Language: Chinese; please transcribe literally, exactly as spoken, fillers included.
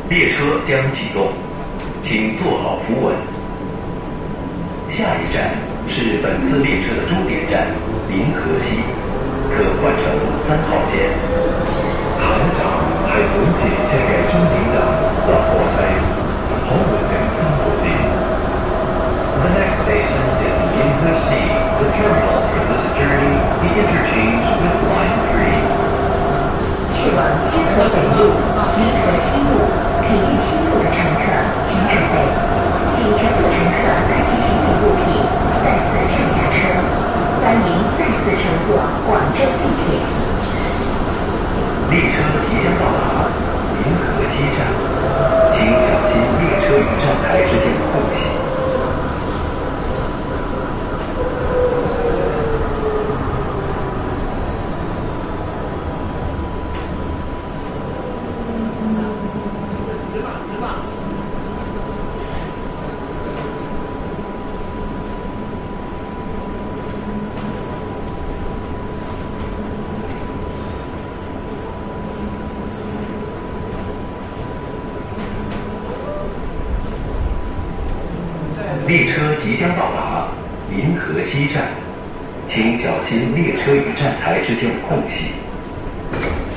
列车将启动，请坐好扶稳。下一站是本次列车的终点站临河西，可换乘三号线。 下一站係本次列車嘅終點站臨河西，可換乘三號線。 The next station is Linhe-si, the terminal for this journey, the interchange with Line three. 去往金河北路、临河西路、体育西路的乘客请准备，请全部乘客拿起行李物品，在此站下车。欢迎再次乘坐广州地铁。 列车即将到达临河西站，请小心列车与站台之间的空隙。列车即将到达临河西站，请小心列车与站台之间的空隙。